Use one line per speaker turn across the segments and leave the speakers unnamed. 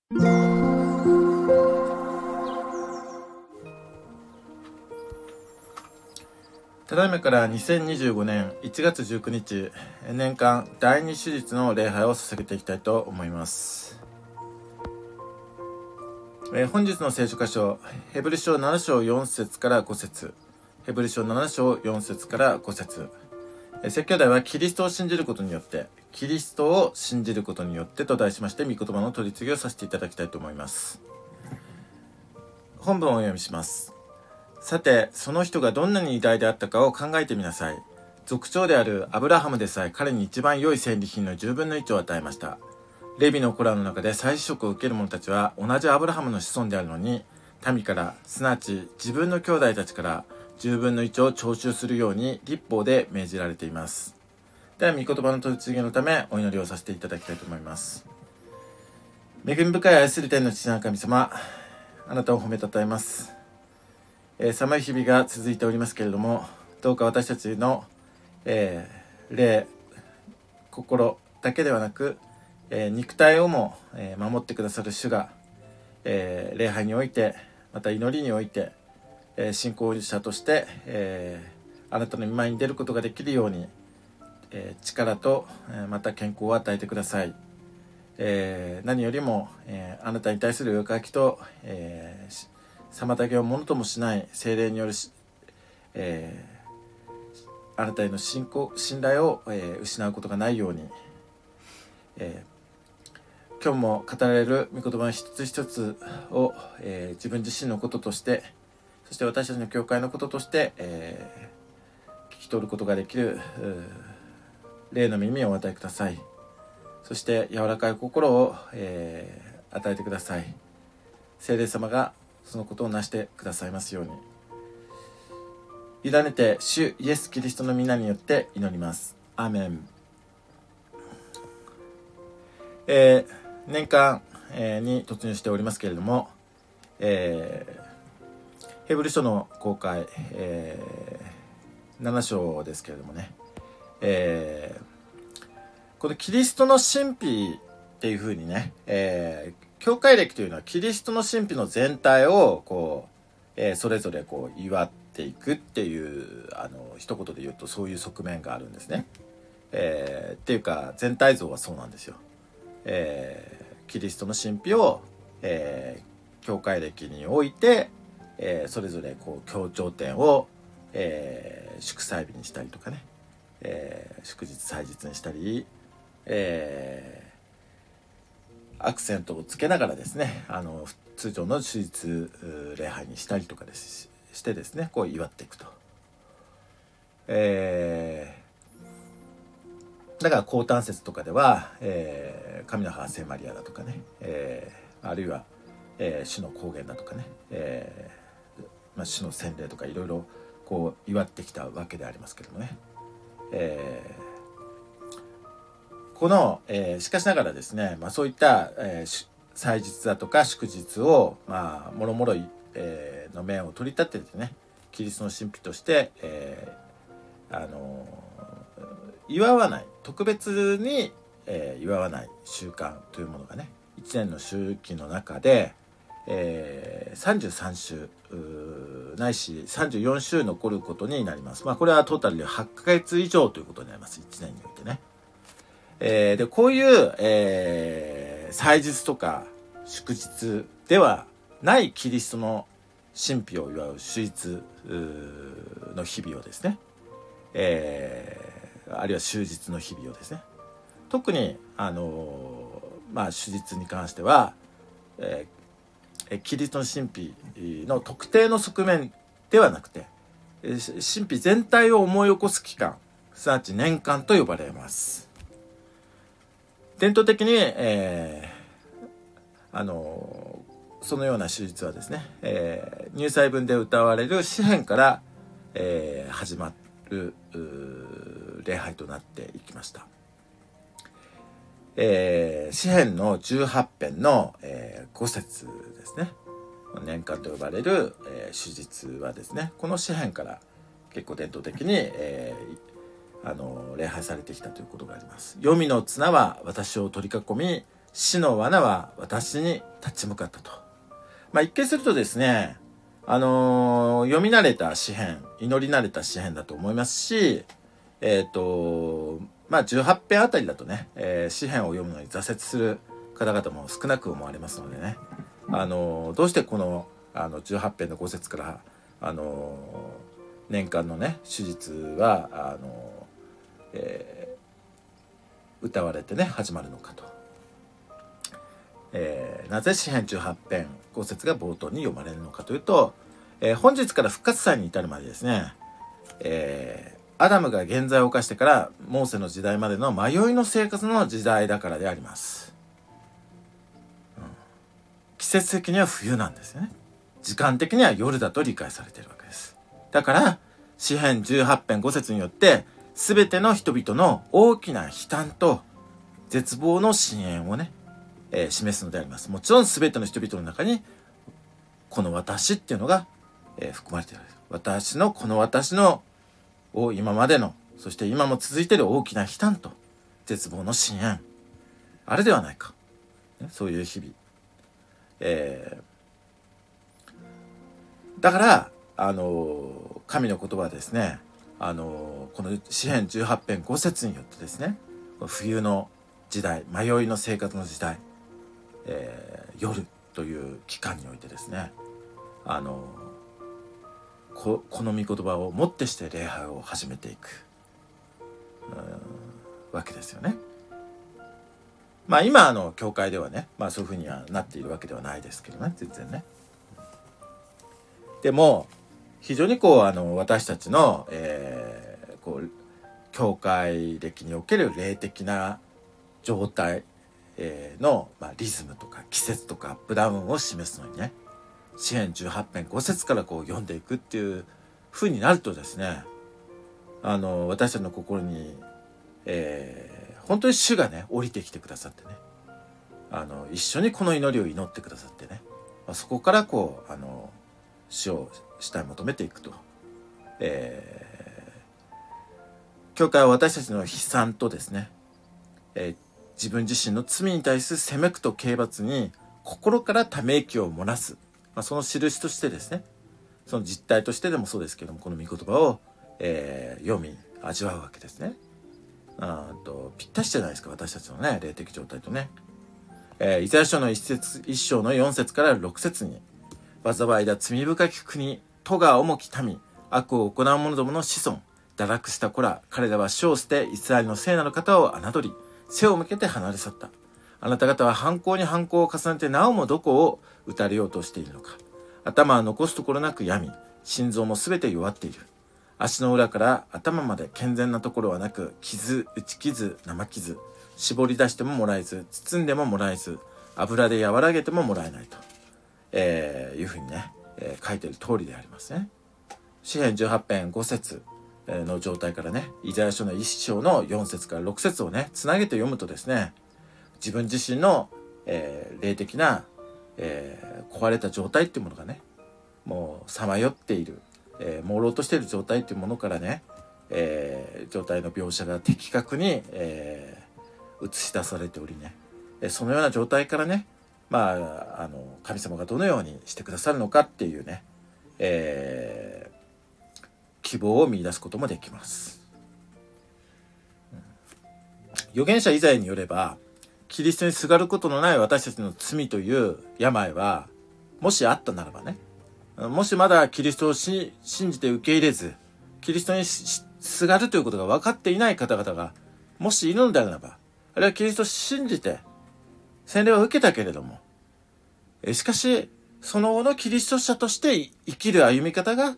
ただいまから2025年1月19日、年間第2手術の礼拝を捧げていきたいと思います。本日の聖書箇所、ヘブル書7章4節から5節、ヘブル書7章4節から5節、説教題はキリストを信じることによって、キリストを信じることによってと題しまして、御言葉の取り次ぎをさせていただきたいと思います。本文をお読みします。さて、その人がどんなに偉大であったかを考えてみなさい。族長であるアブラハムでさえ彼に一番良い戦利品の10分の1を与えました。レビの子らの中で再子息を受ける者たちは同じアブラハムの子孫であるのに、民から、すなわち自分の兄弟たちから10分の1を徴収するように律法で命じられています。では、御言葉の取り次ぎのためお祈りをさせていただきたいと思います。恵み深い愛する天の父なる神様、あなたを褒めたたえます。寒い日々が続いておりますけれども、どうか私たちの、霊、心だけではなく、肉体をも、守ってくださる主が、礼拝において、また祈りにおいて、信仰者として、あなたの御前に出ることができるように、力と、また健康を与えてください。何よりも、あなたに対するよかきと、妨げをものともしない聖霊によるあなたへの信頼を、失うことがないように、今日も語られる御言葉の一つ一つを、自分自身のこととして、そして私たちの教会のこととして、聞き取ることができる霊の耳をお与えください。そして柔らかい心を、与えてください。聖霊様がそのことをなしてくださいますように。委ねて主イエス・キリストの皆によって祈ります。アーメン。年間、に突入しておりますけれども、ヘブル書の公開、7章ですけれどもね、このキリストの神秘っていうふうにね、教会歴というのはキリストの神秘の全体をこう、それぞれこう祝っていくっていう一言で言うとそういう側面があるんですね。っていうか全体像はそうなんですよ。キリストの神秘を、教会歴において、それぞれこう強調点を、祝祭日にしたりとかね、祝日祭日にしたり、アクセントをつけながらですね、通常の手術礼拝にしたりとかしてですね、こう祝っていくと。だから降誕節とかでは、神の母聖マリアだとかね、あるいは、主の光源だとかね、主の洗礼とかいろいろこう祝ってきたわけでありますけどもね、この、しかしながらですね、そういった、祭日だとか祝日を、もろもろ、の面を取り立ててね、キリストの神秘として、祝わない、特別に、祝わない習慣というものがね、1年の周期の中で、33週ないし34週残ることになります。これはトータルで8ヶ月以上ということになります。1年においてね。でこういう、祭日とか祝日ではないキリストの神秘を祝う手術の日々をですね、あるいは終日の日々をですね、特に手術に関しては、キリストの神秘の特定の側面ではなくて、神秘全体を思い起こす期間、すなわち年間と呼ばれます。伝統的に、そのような手術はですね、入祭文で歌われる詩編から、始まる礼拝となっていきました。詩編の18編の、5節ですね。年間と呼ばれる、手術はですね、この詩編から結構伝統的に、礼拝されてきたということがあります。黄泉の綱は私を取り囲み、死の罠は私に立ち向かったと。一見するとですね、読み慣れた詩編、祈り慣れた詩編だと思いますし、18編あたりだとね、詩編を読むのに挫折する方々も少なく思われますのでね、どうしてこの18編の5節から年間のね手術は歌われてね始まるのかと、なぜ詩編18編5節が冒頭に読まれるのかというと、本日から復活祭に至るまでですね、アダムが原罪を犯してからモーセの時代までの迷いの生活の時代だからであります、季節的には冬なんですよね。時間的には夜だと理解されているわけです。だから詩編18編5節によって全ての人々の大きな悲嘆と絶望の深淵をね、示すのであります。もちろん全ての人々の中にこの私っていうのが、含まれている。私の今までの、そして今も続いている大きな悲嘆と絶望の深淵、あれではないか、そういう日々、だから神の言葉はですね、この詩編18編5節によってですね、冬の時代、迷いの生活の時代、夜という期間においてですね、この御言葉をもってして礼拝を始めていくわけですよね。今教会ではね、そういうふうにはなっているわけではないですけどね、全然ね。でも非常に私たちの、教会歴における霊的な状態、の、リズムとか季節とかアップダウンを示すのにね、詩編18編5節から読んでいくっていう風になるとですね、私たちの心に、本当に主がね降りてきてくださってね、一緒にこの祈りを祈ってくださってね、そこから主を主体求めていくと、教会は私たちの悲惨とですね、自分自身の罪に対する責め苦と刑罰に心からため息を漏らす、その印としてですね、その実態としてでもそうですけども、この御言葉を、読み味わうわけですね。ぴったしじゃないですか、私たちのね霊的状態とね。イザヤ書の1章の4節から6節に、災いだ罪深き国、咎重き民、悪を行う者どもの子孫、堕落した子ら、彼らは主を捨てイスラエルの聖なる方を侮り、背を向けて離れ去った。あなた方は犯行に犯行を重ねてなおもどこを打たれようとしているのか。頭は残すところなく病み、心臓もすべて弱っている。足の裏から頭まで健全なところはなく、傷、打ち傷、生傷、絞り出してももらえず、包んでももらえず、油で和らげてももらえないと、いうふうにね、書いている通りでありますね。詩編18編5節の状態からね、イザヤ書の1章の4節から6節をねつなげて読むとですね、自分自身の、霊的な、壊れた状態っていうものがね、もうさまよっている、朦朧としている状態っていうものからね、状態の描写が的確に、映し出されておりね、そのような状態からね、神様がどのようにしてくださるのかっていうね、希望を見出すこともできます。預言者イザヤによれば、キリストにすがることのない私たちの罪という病はもしあったならばね、もしまだキリストを信じて受け入れず、キリストにすがるということが分かっていない方々がもしいるのであれば、あるいはキリストを信じて洗礼を受けたけれども、しかしその後のキリスト者として生きる歩み方が、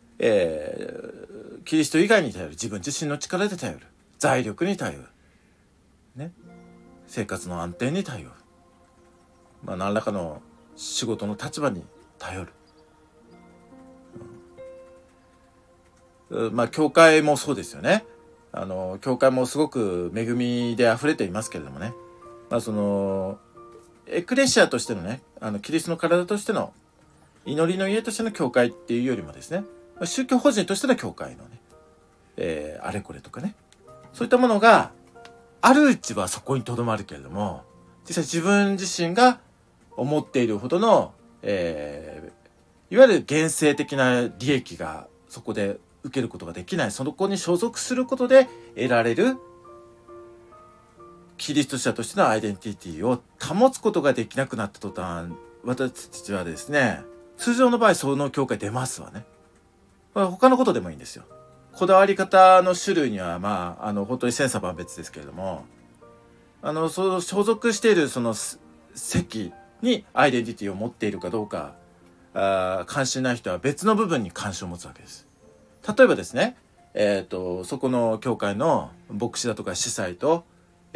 キリスト以外に頼る、自分自身の力で頼る、財力に頼る、ね、生活の安定に頼る、何らかの仕事の立場に頼る、教会もそうですよね。教会もすごく恵みで溢れていますけれどもね、そのエクレシアとしてのね、キリストの体としての祈りの家としての教会っていうよりもですね、宗教法人としての教会のね、あれこれとかね、そういったものがあるうちはそこにとどまるけれども、実際自分自身が、 思っているほどの、いわゆる現世的な利益がそこで受けることができない、そこに所属することで得られるキリスト者としてのアイデンティティを保つことができなくなった途端、私たちはですね、通常の場合その教会出ますわね。他のことでもいいんですよ。こだわり方の種類には本当に千差万別ですけれども、所属しているその席にアイデンティティを持っているかどうか、関心ない人は別の部分に関心を持つわけです。例えばですね、そこの教会の牧師だとか司祭と、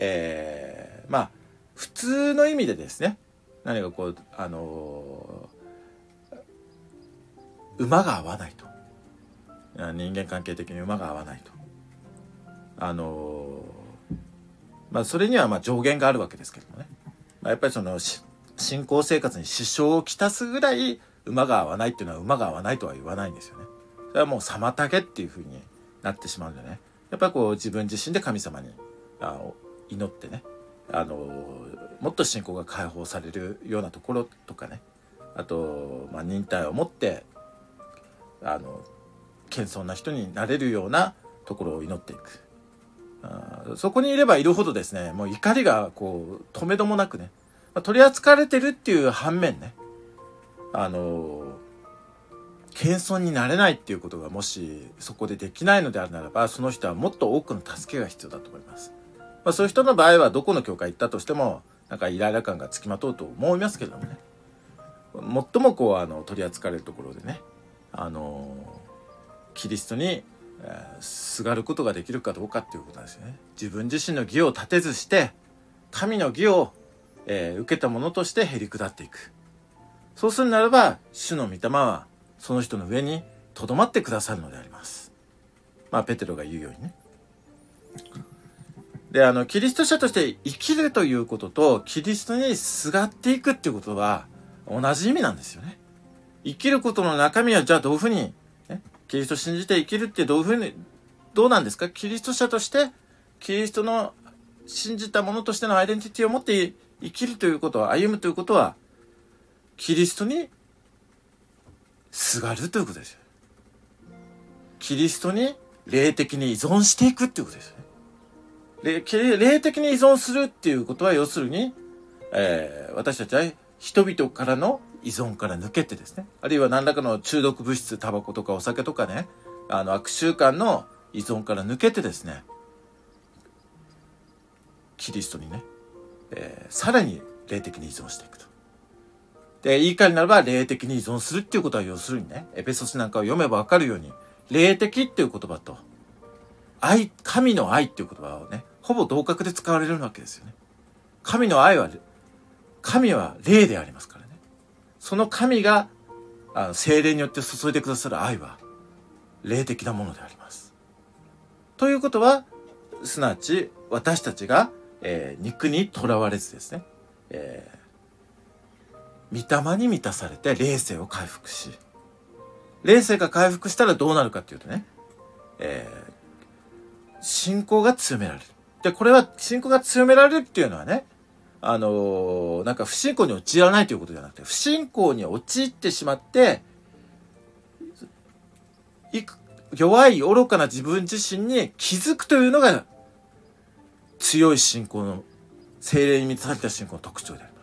普通の意味でですね、何か馬が合わないと、人間関係的に馬が合わないと、それには上限があるわけですけどもね、やっぱりその信仰生活に支障をきたすぐらい馬が合わないっていうのは馬が合わないとは言わないんですよね。それはもう妨げっていう風になってしまうんでね、やっぱり自分自身で神様に祈ってね、もっと信仰が解放されるようなところとかね、あと、忍耐を持って謙遜な人になれるようなところを祈っていく。そこにいればいるほどですね、もう怒りが止めどもなくね、取り扱われてるっていう反面ね、謙遜になれないっていうことがもしそこでできないのであるならば、その人はもっと多くの助けが必要だと思います。そういう人の場合はどこの教会行ったとしてもイライラ感がつきまとうと思いますけれどもね、最も取り扱われるところでね、キリストにすがることができるかどうかっていうことなんですよね。自分自身の義を立てずして神の義を、受けたものとしてへり下っていく。そうするならば主の御霊はその人の上にとどまってくださるのであります。ペテロが言うようにね。で、キリスト者として生きるということとキリストにすがっていくっていうことは同じ意味なんですよね。生きることの中身はじゃあどういうふうに、キリストを信じて生きるってどうなんですか。キリスト者としてキリストの信じたものとしてのアイデンティティを持って生きるということは、歩むということはキリストにすがるということですよ。キリストに霊的に依存していくっていうことですよね。霊的に依存するっていうことは要するに、私たちは人々からの依存から抜けてですね、あるいは何らかの中毒物質、タバコとかお酒とかね、悪習慣の依存から抜けてですね、キリストにね、さらに霊的に依存していくと。で、言い換えるならば霊的に依存するっていうことは要するにね、エペソスなんかを読めばわかるように、霊的っていう言葉と神の愛っていう言葉をね、ほぼ同格で使われるわけですよね。神は霊でありますからね。その神が聖霊によって注いでくださる愛は霊的なものであります。ということは、すなわち私たちが、肉にとらわれずですね、御霊に満たされて霊性を回復し、霊性が回復したらどうなるかっていうとね、信仰が強められる。で、これは信仰が強められるっていうのはね、不信仰に陥らないということじゃなくて、不信仰に陥ってしまって、弱い愚かな自分自身に気づくというのが強い信仰の、聖霊に満たされた信仰の特徴であります。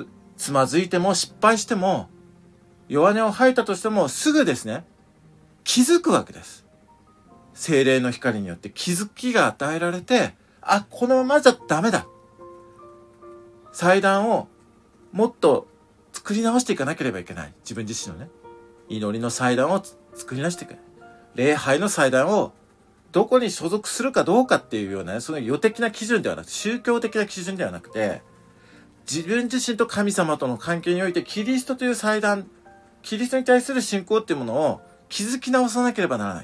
つまずいても失敗しても弱音を吐いたとしてもすぐですね、気づくわけです。聖霊の光によって気づきが与えられて、このままじゃダメだ。祭壇をもっと作り直していかなければいけない。自分自身のね、祈りの祭壇を作り直していく。礼拝の祭壇をどこに所属するかどうかっていうような、その予的な基準ではなくて、宗教的な基準ではなくて、自分自身と神様との関係においてキリストという祭壇、キリストに対する信仰っていうものを築き直さなければならない。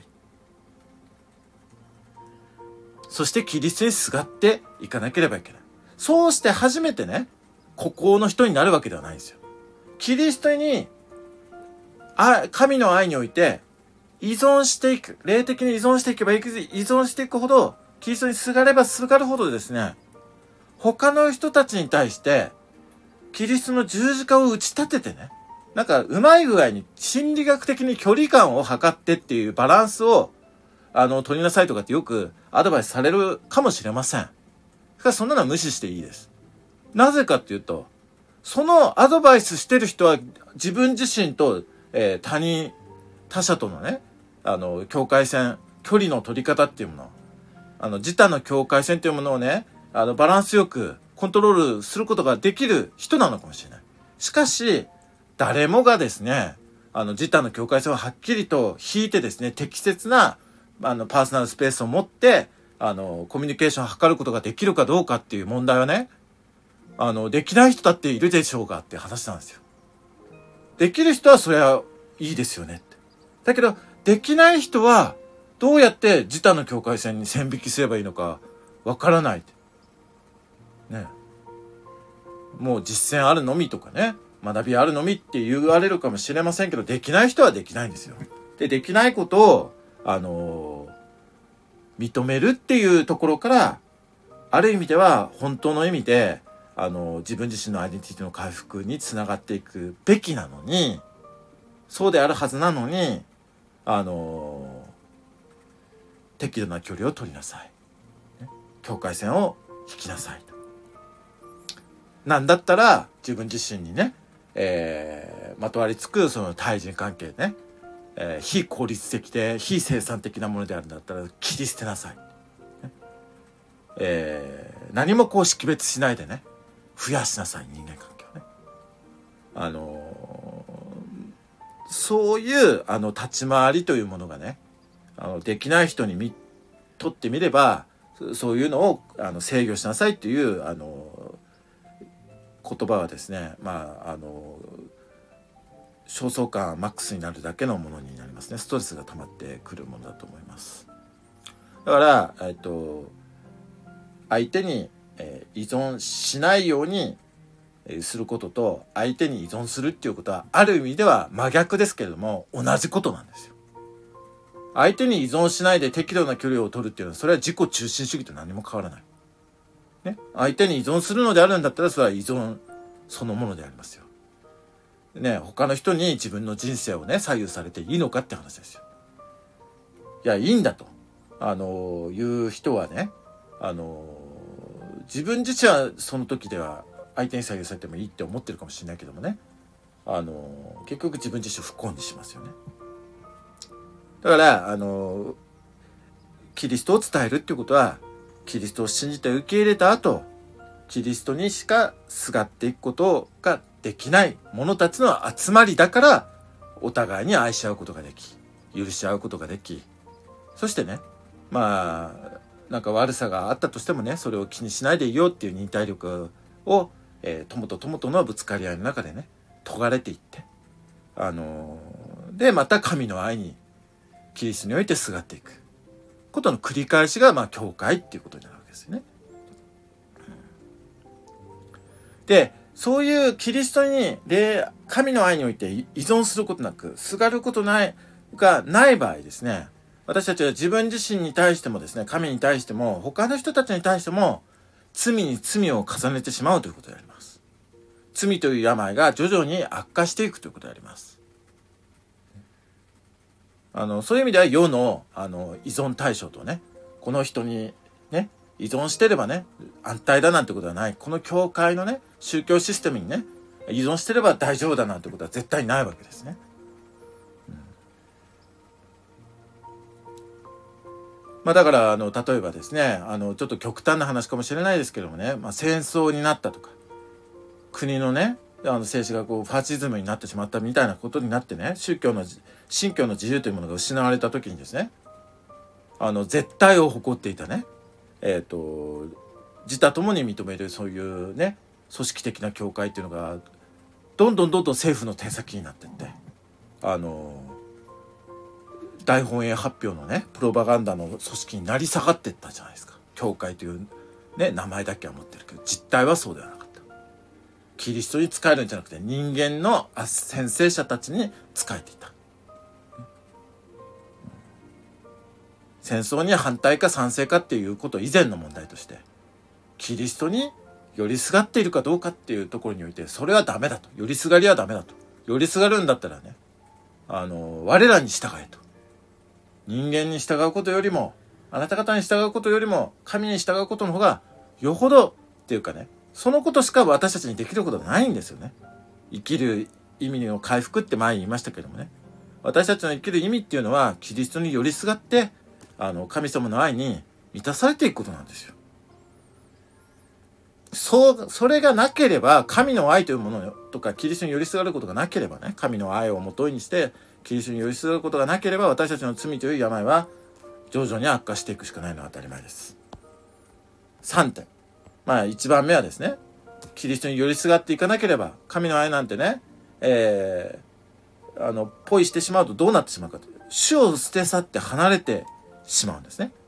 そしてキリストにすがっていかなければいけない。そうして初めてね、孤高の人になるわけではないんですよ。キリストに神の愛において依存していく、霊的に依存していけば依存していくほど、キリストにすがればすがるほどですね、他の人たちに対してキリストの十字架を打ち立ててね、なんかうまい具合に心理学的に距離感を測ってっていうバランスを取りなさいとかってよくアドバイスされるかもしれません。だからそんなのは無視していいです。なぜかっていうと、そのアドバイスしてる人は自分自身と、他者とのね、境界線、距離の取り方っていうもの、自他の境界線っていうものをね、バランスよくコントロールすることができる人なのかもしれない。しかし、誰もがですね、自他の境界線をはっきりと引いてですね、適切な、パーソナルスペースを持って、コミュニケーションを図ることができるかどうかっていう問題はね、できない人だっているでしょうがって話なんですよ。できる人はそりゃいいですよねって。だけど、できない人はどうやって自他の境界線に線引きすればいいのかわからないって。ね。もう実践あるのみとかね、学びあるのみって言われるかもしれませんけど、できない人はできないんですよ。で、できないことを、認めるっていうところから、ある意味では本当の意味で、自分自身のアイデンティティの回復につながっていくべきなのに、そうであるはずなのに、適度な距離を取りなさい。境界線を引きなさい。なんだったら、自分自身にね、まとわりつくその対人関係ね、非効率的で非生産的なものであるんだったら切り捨てなさい。何もこう識別しないでね、増やしなさい、人間関係をね。そういう立ち回りというものがね、できない人にとってみれば、そういうのを制御しなさいっていう言葉はですね、焦燥感マックスになるだけのものになりますね。ストレスが溜まってくるものだと思います。だから相手に依存しないようにすることと、相手に依存するっていうことはある意味では真逆ですけれども同じことなんですよ。相手に依存しないで適度な距離を取るっていうのは、それは自己中心主義と何も変わらない、ね、相手に依存するのであるんだったら、それは依存そのものでありますよ、ね。他の人に自分の人生をね左右されていいのかって話ですよ。いや、いいんだという人はね、自分自身はその時では相手に左右されてもいいって思ってるかもしれないけどもね、結局自分自身を不幸にしますよね。だからキリストを伝えるっていうことは、キリストを信じて受け入れた後、キリストにしかすがっていくことができない者たちの集まりだから、お互いに愛し合うことができ、許し合うことができ、そしてね、なんか悪さがあったとしてもね、それを気にしないでいようっていう忍耐力を、友と友とのぶつかり合いの中でね、研がれていって、でまた神の愛にキリストにおいてすがっていくことの繰り返しが教会っていうことになるわけですよね。で、そういうキリストに神の愛において依存することなく、すがることがない場合ですね、私たちは自分自身に対してもですね、神に対しても他の人たちに対しても罪に罪を重ねてしまうということであります。罪という病が徐々に悪化していくということであります。そういう意味では世の依存対象とね、この人にね依存してればね安泰だなんてことはない。この教会のね宗教システムにね依存してれば大丈夫だなんてことは絶対ないわけですね。だから例えばですね、ちょっと極端な話かもしれないですけどもね、戦争になったとか、国のね政治がファシズムになってしまったみたいなことになってね、信教の自由というものが失われた時にですね、絶対を誇っていたね、自他ともに認めるそういうね組織的な教会っていうのがどんどん政府の手先になっていって、大本営発表のねプロパガンダの組織になり下がっていったじゃないですか。教会というね名前だけは持ってるけど、実態はそうではなかった。キリストに仕えるんじゃなくて、人間の先生者たちに仕えていた。戦争に反対か賛成かっていうこと以前の問題として、キリストに寄りすがっているかどうかっていうところにおいて、それはダメだと。寄りすがりはダメだと。寄りすがるんだったらね、我らに従えと。人間に従うことよりも、あなた方に従うことよりも、神に従うことの方が、よほどっていうかね、そのことしか私たちにできることはないんですよね。生きる意味の回復って前に言いましたけどもね。私たちの生きる意味っていうのは、キリストに寄りすがって、神様の愛に満たされていくことなんですよ。それがなければ、神の愛というものとか、キリストに寄りすがることがなければね、神の愛をもとにして、キリストに寄りすがることがなければ、私たちの罪という病は、徐々に悪化していくしかないのは当たり前です。3点。1番目はですね、キリストに寄りすがっていかなければ、神の愛なんてね、ポイしてしまうとどうなってしまうかという。主を捨て去って離れてしまうんですね。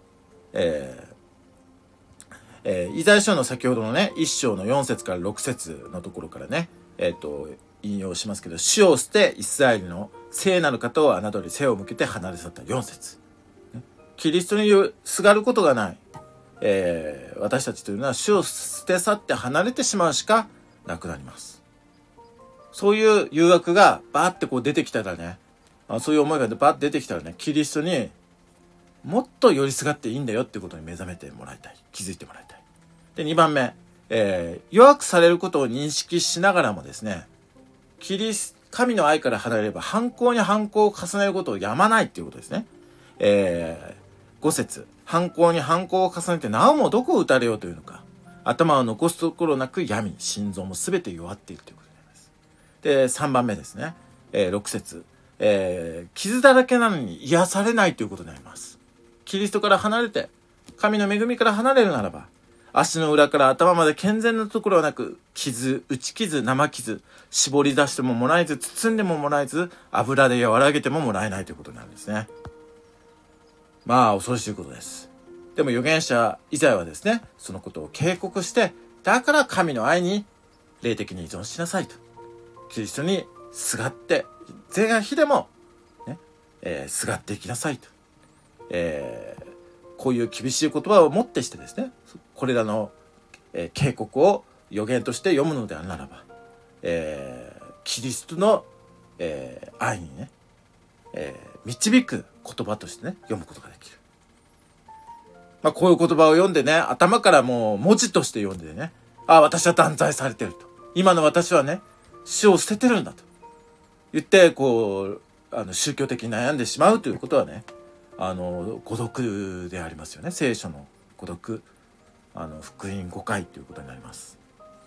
イザヤ書の先ほどのね、1章の4節から6節のところからね、引用しますけど、主を捨てイスラエルの聖なる方を侮り背を向けて離れ去った4節。キリストにすがることがない、私たちというのは主を捨て去って離れてしまうしかなくなります。そういう誘惑がバーってこう出てきたらね、そういう思いがバーって出てきたらね、キリストにもっと寄りすがっていいんだよっていうことに目覚めてもらいたい。気づいてもらいたい。で、2番目、弱くされることを認識しながらもですね、神の愛から離れれば反抗に反抗を重ねることをやまないっていうことですね。5節、反抗に反抗を重ねてなおもどこを打たれようというのか、頭を残すところなく病み、心臓もすべて弱っているということになります。で、3番目ですね、6節、傷だらけなのに癒されないということになります。キリストから離れて、神の恵みから離れるならば、足の裏から頭まで健全なところはなく、傷、打ち傷、生傷、絞り出してももらえず、包んでももらえず、油で和らげてももらえないということになるんですね。恐ろしいことです。でも預言者イザヤはですね、そのことを警告して、だから神の愛に霊的に依存しなさいと。キリストにすがって、是が非でも、すがっていきなさいと。こういう厳しい言葉をもってしてですね、これらの、警告を預言として読むのであるならば、キリストの、愛にね、導く言葉としてね、読むことができる。こういう言葉を読んでね、頭からもう文字として読んでね、私は断罪されてると。今の私はね、死を捨ててるんだと言って、宗教的に悩んでしまうということはね、誤読でありますよね。聖書の誤読、福音誤解ということになります。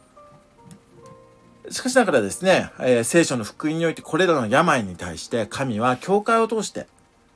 しかしながらですね、聖書の福音においてこれらの病に対して神は教会を通して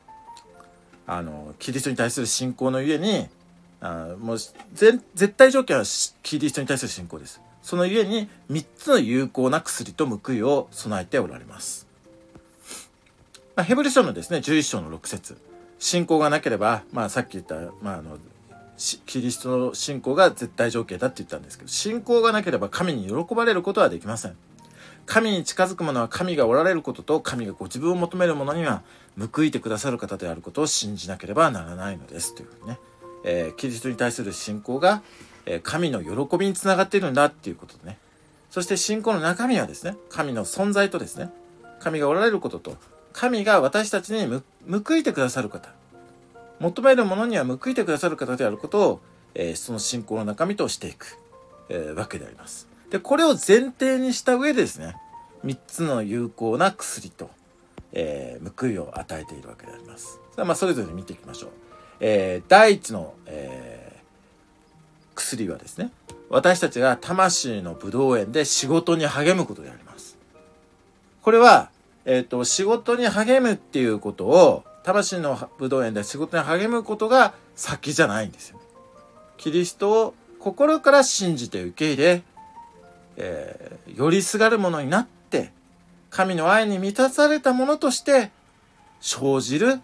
キリストに対する信仰のゆえにもう絶対条件はキリストに対する信仰です。そのゆえに3つの有効な薬と報いを備えておられます。ヘブル書のですね11章の6節、信仰がなければ、さっき言った、キリストの信仰が絶対条件だって言ったんですけど、信仰がなければ神に喜ばれることはできません。神に近づく者は神がおられることと、神がご自分を求める者には報いてくださる方であることを信じなければならないのですというふうにね、キリストに対する信仰が、神の喜びにつながっているんだっていうことでね。そして信仰の中身はですね、神の存在とですね、神がおられることと、神が私たちに報いてくださる方、求めるものには報いてくださる方であることを、その信仰の中身としていく、わけであります。で、これを前提にした上でですね、3つの有効な薬と、報いを与えているわけであります。それぞれ見ていきましょう。第一の、薬はですね、私たちが魂のブドウ園で仕事に励むことであります。これは、仕事に励むっていうことを、魂のブドウ園で仕事に励むことが先じゃないんですよね。キリストを心から信じて受け入れ、よりすがるものになって、神の愛に満たされたものとして生じる、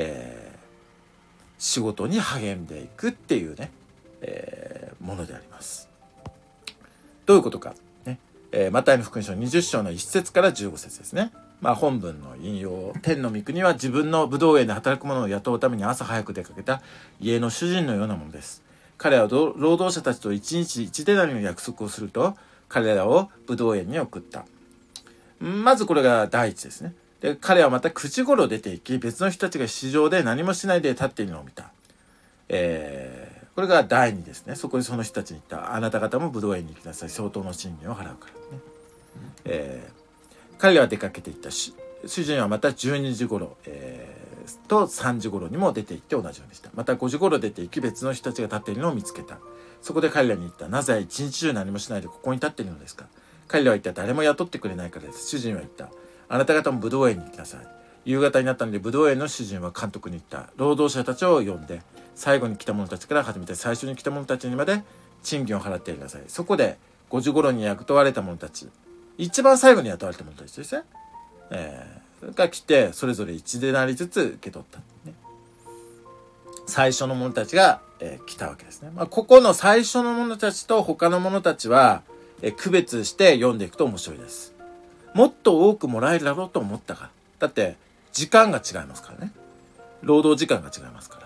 仕事に励んでいくっていうね、ものであります。どういうことか、ね、マタイの福音書20章の1節から15節ですね。本文の引用、天の御国は自分のブドウ園で働く者を雇うために朝早く出かけた家の主人のようなものです。 彼らは労働者たちと1日1デナリの約束をすると、彼らをブドウ園に送った。まずこれが第一ですね。で、彼はまた9時頃出て行き、別の人たちが市場で何もしないで立っているのを見た。これが第二ですね。そこにその人たちに言った。あなた方もブドウ園に行きなさい。相当の賃金を払うからね。彼らは出かけていった。主人はまた12時頃、と3時頃にも出て行って同じようにした。また5時頃出て行き、別の人たちが立っているのを見つけた。そこで彼らに言った。なぜ一日中何もしないでここに立っているのですか。彼らは言った。誰も雇ってくれないからです。主人は言った。あなた方もブドウ園に行きなさい。夕方になったのでブドウ園の主人は監督に言った。労働者たちを呼んで、最後に来た者たちから始めて最初に来た者たちにまで賃金を払ってやりなさい。そこで5時頃に雇われた者たち、一番最後に雇われた者たちですね。が来て、それぞれ1デナリずつ受け取った、ね。最初の者たちが、来たわけですね。ここの最初の者たちと他の者たちは、区別して読んでいくと面白いです。もっと多くもらえるだろうと思ったから。だって時間が違いますからね。労働時間が違いますから。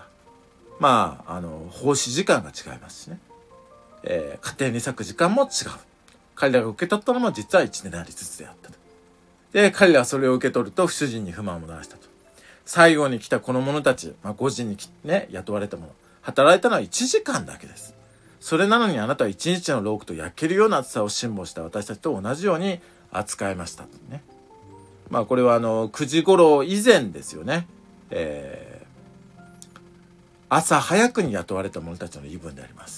奉仕時間が違いますしね。家庭に割く時間も違う。彼らが受け取ったのも実は1デナリずつであったと。で、彼らはそれを受け取ると主人に不満を漏らしたと。最後に来たこの者たち、5時にね、雇われた者、働いたのは1時間だけです。それなのにあなたは1日の労苦と焼けるような暑さを辛抱した私たちと同じように扱いましたとね。これは9時頃以前ですよね。朝早くに雇われた者たちの言い分であります。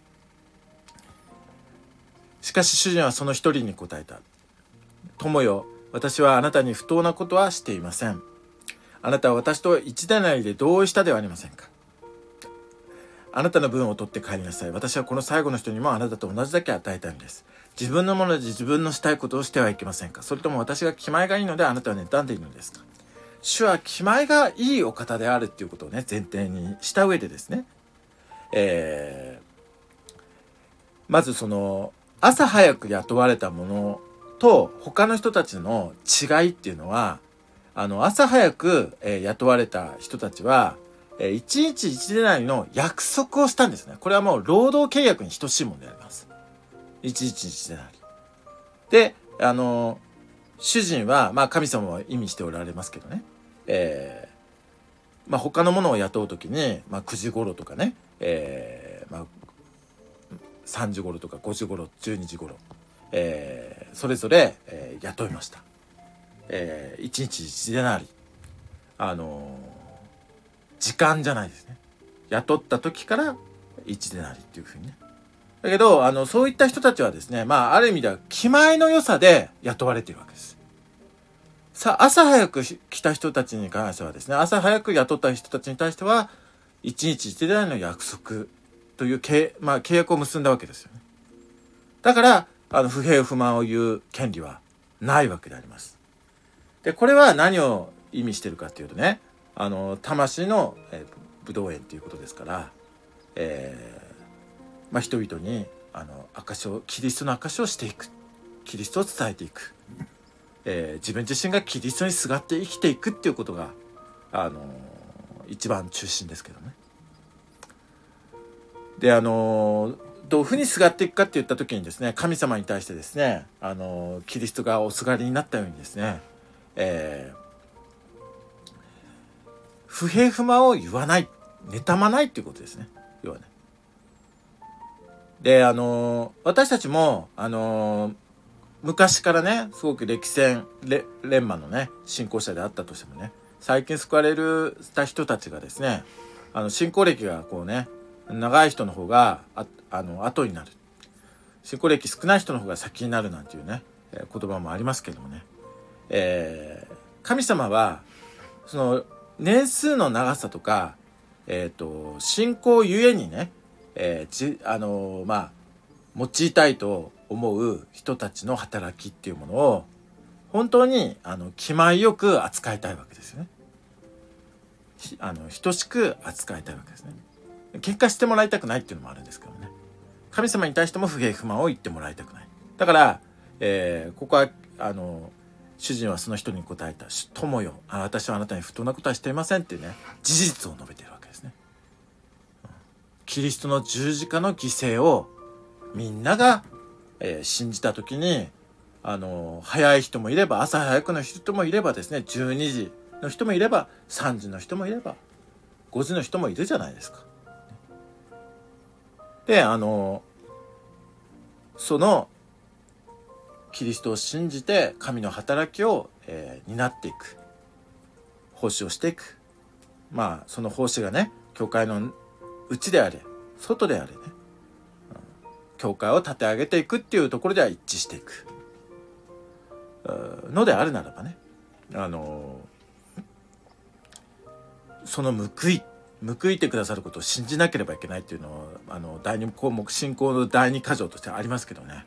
しかし主人はその一人に答えた。友よ、私はあなたに不当なことはしていません。あなたは私と一デナリで同意したではありませんか。あなたの分を取って帰りなさい。私はこの最後の人にもあなたと同じだけ与えたいんです。自分のもので自分のしたいことをしてはいけませんか。それとも私が気前がいいのであなたは妬んでいるのですか。主は気前がいいお方であるっていうことをね、前提にした上でですね、まずその朝早く雇われたものと他の人たちの違いっていうのは、朝早く、雇われた人たちは1日1デナリの約束をしたんですね。これはもう労働契約に等しいものであります。1日1デナリ。で、主人は、神様を意味しておられますけどね。他のものを雇うときに、9時頃とかね、3時頃とか5時頃、12時頃、それぞれ、雇いました。1日1デナリ。時間じゃないですね。雇った時から1デナリっていうふうにね。だけど、そういった人たちはですね、ある意味では気前の良さで雇われているわけです。朝早く来た人たちに関してはですね、朝早く雇った人たちに対しては、1日1デナリの約束という契約を結んだわけですよね。だから、不平不満を言う権利はないわけであります。で、これは何を意味しているかというとね、魂の、ブドウ園ということですから、人々にキリストの証しをしていく、キリストを伝えていく、自分自身がキリストにすがって生きていくっていうことが一番中心ですけどね。でどういうふうにすがっていくかって言った時にですね、神様に対してですね、キリストがおすがりになったようにですね、不平不満を言わない、妬まないっていうことですね。要はね。で私たちも昔からね、すごくレンマのね信仰者であったとしてもね、最近救われた人たちがですね、信仰歴がこうね長い人の方が後になる、信仰歴少ない人の方が先になるなんていうね、言葉もありますけどもね、神様はその年数の長さとか、信仰ゆえにね、用いたいと思う人たちの働きっていうものを本当に気前よく扱いたいわけですよね。等しく扱いたいわけですね。結果してもらいたくないっていうのもあるんですけどね。神様に対しても不平不満を言ってもらいたくない。だから、ここは主人はその人に答えた。友よ、私はあなたに不当なことはしていませんっていうね、事実を述べているわけですね。 キリストの十字架の犠牲をみんなが、信じた時に、早い人もいれば、朝早くの人もいればですね、12時の人もいれば、3時の人もいれば、5時の人もいるじゃないですか。で、そのキリストを信じて神の働きを、担っていく、奉仕をしていく。その奉仕がね、教会の内であれ外であれね、教会を立て上げていくっていうところでは一致していくのであるならばね、その報いてくださることを信じなければいけないっていうのを第2項目、信仰の第2箇条としてありますけどね、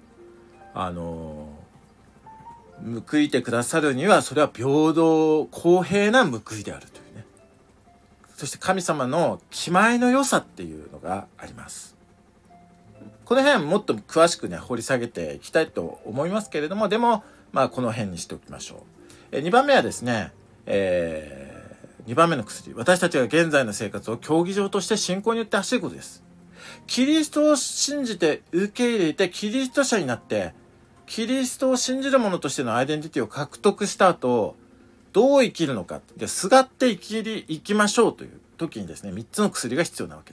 報いてくださるにはそれは平等公平な報いであるというね。そして神様の気前の良さっていうのがあります。この辺もっと詳しくね掘り下げていきたいと思いますけれども、でもこの辺にしておきましょう。2番目はですね、2番目の薬、私たちが現在の生活を競技場として信仰によって走ることです。キリストを信じて受け入れてキリスト者になってキリストを信じる者としてのアイデンティティを獲得した後、どう生きるのかで、すがって生きましょうという時にですね、3つの薬が必要なわけです。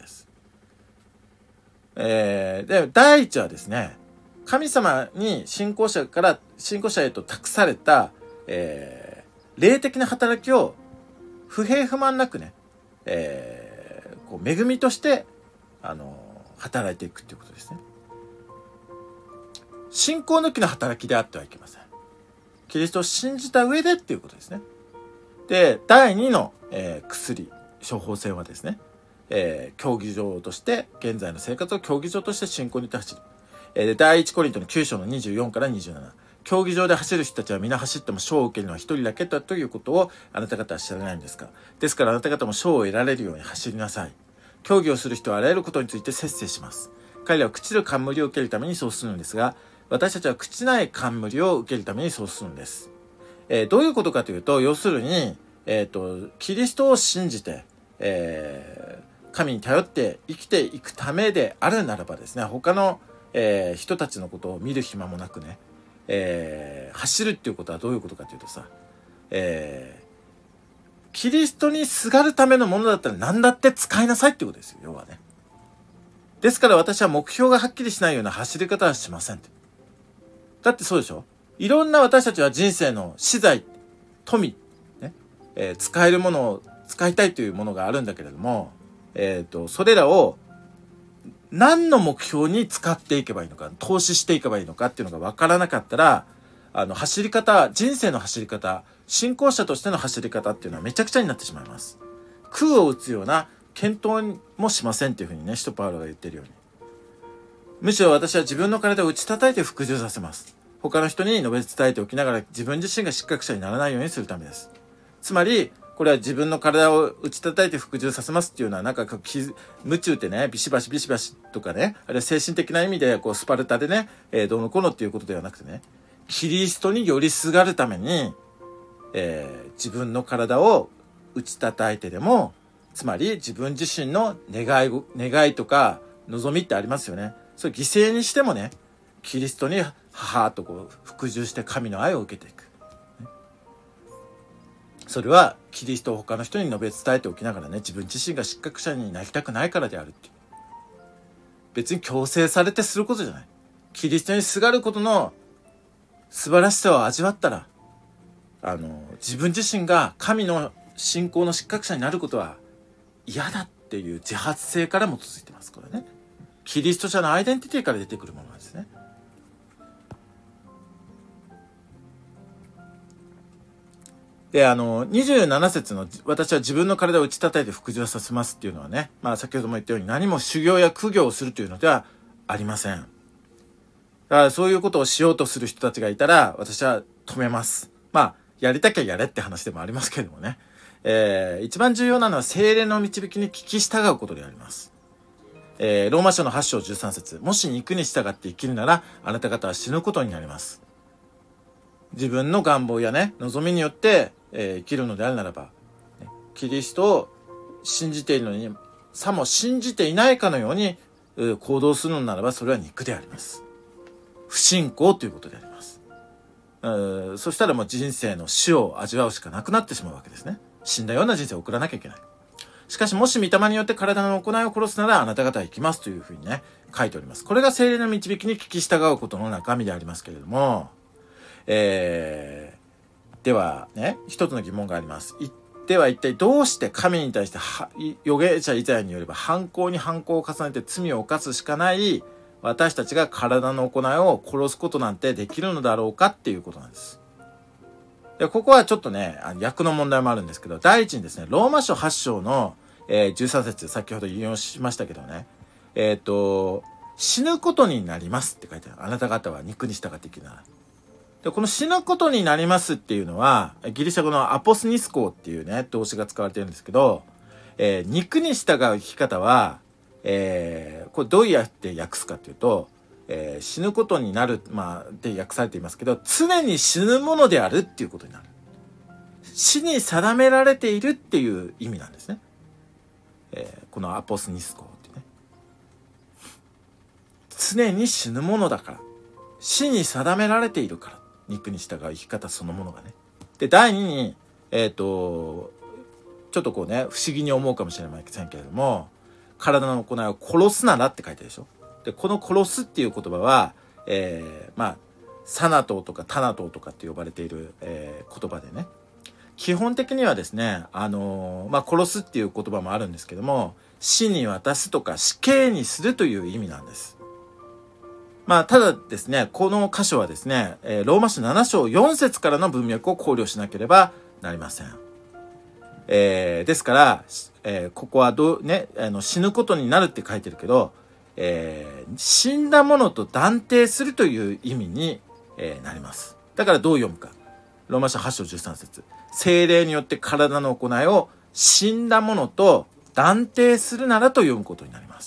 で、第一はですね、神様に信仰者へと託された、霊的な働きを不平不満なくね、恵みとして働いていくということですね。信仰抜きの働きであってはいけません。キリストを信じた上でっていうことですね。で、第2の、薬、処方箋はですね、競技場として、現在の生活を競技場として信仰に走る。第1コリントの9章の24から27。競技場で走る人たちは皆走っても賞を受けるのは一人だけだということをあなた方は知らないんですか。ですからあなた方も賞を得られるように走りなさい。競技をする人はあらゆることについて節制します。彼らは朽ちる冠を受けるためにそうするのですが、私たちは朽ちない冠を受けるためにそうするんです。どういうことかというと、要するに、キリストを信じて、神に頼って生きていくためであるならばですね、他の、人たちのことを見る暇もなくね、走るっていうことはどういうことかというとさ、キリストにすがるためのものだったら何だって使いなさいっていうことですよ、要はね。ですから私は目標がはっきりしないような走り方はしませんって。だってそうでしょ。いろんな私たちは人生の資材、富、ね、使えるものを使いたいというものがあるんだけれども、それらを何の目標に使っていけばいいのか、投資していけばいいのかっていうのが分からなかったら、走り方、人生の走り方、信仰者としての走り方っていうのはめちゃくちゃになってしまいます。空を打つような検討もしませんっていうふうにね、使徒パウロが言ってるように。むしろ私は自分の体を打ち叩いて服従させます。他の人に述べ伝えておきながら自分自身が失格者にならないようにするためです。つまり、これは自分の体を打ち叩いて服従させますっていうのは、なんか夢中ってね、ビシバシビシバシとかね、あるいは精神的な意味でスパルタでね、どうのこうのっていうことではなくてね、キリストによりすがるために、自分の体を打ち叩いてでも、つまり自分自身の願いとか望みってありますよね。それ犠牲にしてもね、キリストに母と服従して神の愛を受けていく。それはキリストを他の人に述べ伝えておきながらね、自分自身が失格者になりたくないからであるっていう。別に強制されてすることじゃない。キリストにすがることの素晴らしさを味わったら、自分自身が神の信仰の失格者になることは嫌だっていう自発性から基づいてます。これね。キリスト者のアイデンティティから出てくるものなんですね。で、27節の私は自分の体を打ち叩いて服従させますっていうのはね、先ほども言ったように何も修行や苦行をするというのではありません。だからそういうことをしようとする人たちがいたら私は止めます。やりたきゃやれって話でもありますけれどもね。一番重要なのは聖霊の導きに聞き従うことであります。ローマ書の8章13節、もし肉に従って生きるならあなた方は死ぬことになります。自分の願望やね、望みによって、生きるのであるならば、キリストを信じているのにさも信じていないかのように行動するのならば、それは肉であります。不信仰ということであります。そしたらもう人生の死を味わうしかなくなってしまうわけですね。死んだような人生を送らなきゃいけない。しかしもし御霊によって体の行いを殺すなら、あなた方は生きますというふうにね、書いております。これが聖霊の導きに聞き従うことの中身でありますけれども、ではね、一つの疑問があります。では一体どうして神に対して預言者イザヤによれば犯行に犯行を重ねて罪を犯すしかない私たちが体の行いを殺すことなんてできるのだろうかっていうことなんです。で、ここはちょっとね、訳の問題もあるんですけど、第一にですね、ローマ書8章の、13節、先ほど引用しましたけどね、死ぬことになりますって書いてある。あなた方は肉に従って生きるなら。で、この死ぬことになりますっていうのは、ギリシャ語のアポスニスコっていうね、動詞が使われてるんですけど、肉に従う生き方は、これどうやって訳すかっていうと、死ぬことになる、で訳されていますけど、常に死ぬものであるっていうことになる。死に定められているっていう意味なんですね。このアポスニスコってね。常に死ぬものだから。死に定められているから。肉に従う生き方そのものがね。で、第二に、ちょっとこうね、不思議に思うかもしれませんけれども、体の行いを殺すならって書いてあるでしょ。で、この殺すっていう言葉は、サナトーとかタナトーとかって呼ばれている、言葉でね、基本的にはですね、殺すっていう言葉もあるんですけども、死に渡すとか死刑にするという意味なんです。ただですね、この箇所はですね、ローマ書7章4節からの文脈を考慮しなければなりません。ですから、ここは死ぬことになるって書いてるけど、死んだものと断定するという意味に、なります。だからどう読むか。ローマ書8章13節。聖霊によって体の行いを死んだものと断定するならと読むことになります。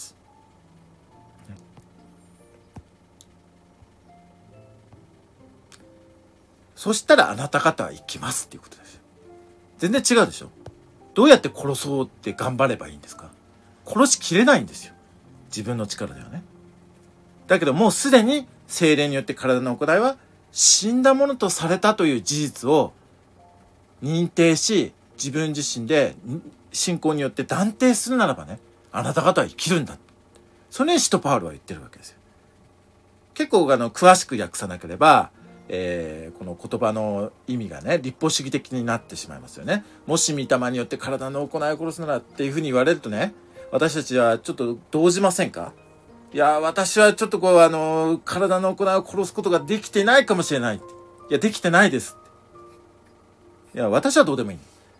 そしたらあなた方は生きますっていうことですよ。全然違うでしょ。どうやって殺そうって頑張ればいいんですか？殺しきれないんですよ。自分の力ではね。だけどもうすでに聖霊によって体の行いは死んだものとされたという事実を認定し、自分自身で信仰によって断定するならばね、あなた方は生きるんだ。それに使徒パウロは言ってるわけですよ。結構詳しく訳さなければ、この言葉の意味がね、立法主義的になってしまいますよね。もし御霊によって体の行いを殺すならっていうふうに言われるとね、私たちはちょっと動じませんか？いや、私はちょっと体の行いを殺すことができてないかもしれない。いや、できてないです。いや、私はどうでもいい。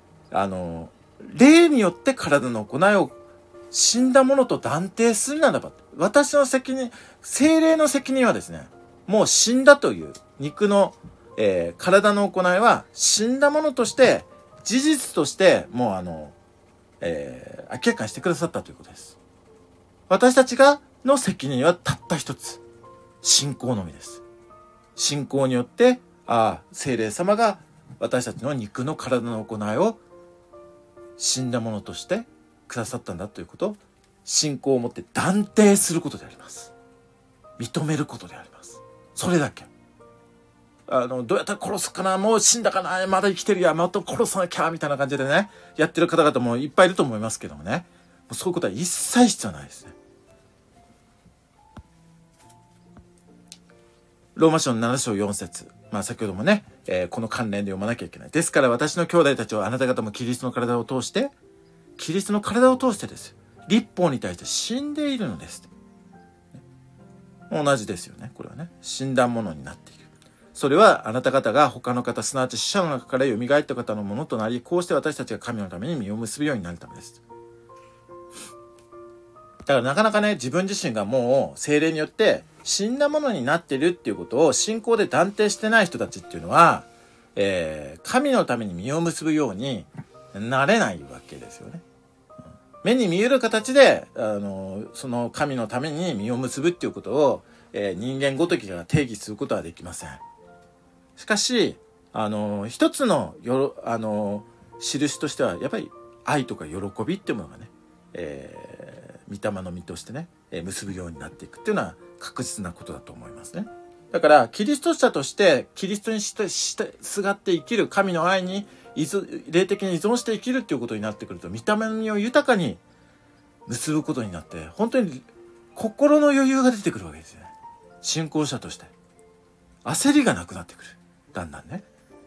霊によって体の行いを死んだものと断定するならば、私の責任、聖霊の責任はですね、もう死んだという肉の、体の行いは死んだものとして、事実としてもう明らかにしてくださったということです。私たちの責任はたった一つ。信仰のみです。信仰によって、聖霊様が私たちの肉の体の行いを死んだものとしてくださったんだということを信仰を持って断定することであります。認めることであります。それだけ。どうやったら殺すかな、もう死んだかな、まだ生きてるや、また殺さなきゃみたいな感じでね、やってる方々もいっぱいいると思いますけどもね、もうそういうことは一切必要ないですね。ローマ書の7章4節、先ほどもね、この関連で読まなきゃいけない。ですから私の兄弟たちはあなた方もキリストの体を通してですよ。律法に対して死んでいるのです。同じですよね。これはね、死んだものになっている。それはあなた方が他の方、すなわち死者の中から蘇った方のものとなり、こうして私たちが神のために実を結ぶようになるためです。だからなかなかね、自分自身がもう聖霊によって死んだものになってるっていうことを信仰で断定してない人たちっていうのは、神のために実を結ぶようになれないわけですよね。目に見える形で、その神のために実を結ぶっていうことを、人間ごときが定義することはできません。しかし、一つの印としては、やっぱり愛とか喜びっていうものがね、 御霊の実としてね、結ぶようになっていくっていうのは確実なことだと思いますね。だからキリスト者としてキリストにすがって生きる、神の愛に霊的に依存して生きるっていうことになってくると、御霊の実を豊かに結ぶことになって、本当に心の余裕が出てくるわけですよね。信仰者として焦りがなくなってくる。だんだんね、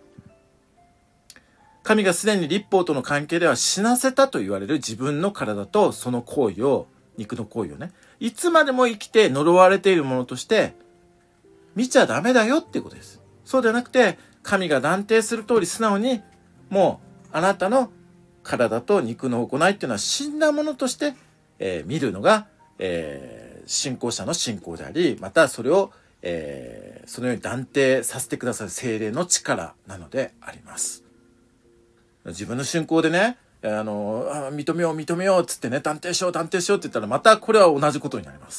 神がすでに律法との関係では死なせたと言われる自分の体とその行為を、肉の行為をね、いつまでも生きて呪われているものとして見ちゃダメだよっていうことです。そうではなくて、神が断定する通り素直に、もうあなたの体と肉の行いっていうのは死んだものとして、見るのが、信仰者の信仰であり、またそれを、そのように断定させてくださる聖霊の力なのであります。自分の信仰でね、認めようっつってね、断定しようって言ったら、またこれは同じことになります。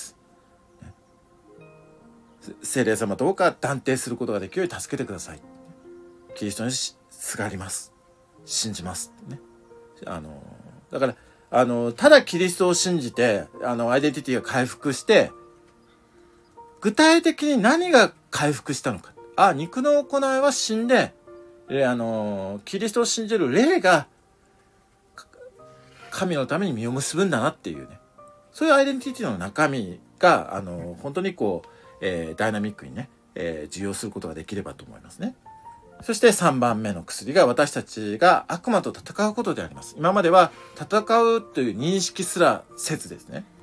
聖霊様どうか断定することができるように助けてください。キリストにすがります。信じます。ね。だから、ただキリストを信じて、アイデンティティが回復して、具体的に何が回復したのか。肉の行いは死んで、キリストを信じる霊が、神のために実を結ぶんだなっていうね。そういうアイデンティティの中身が、本当にダイナミックにね、受容することができればと思いますね。そして3番目の薬が、私たちが悪魔と戦うことであります。今までは戦うという認識すらせずですね、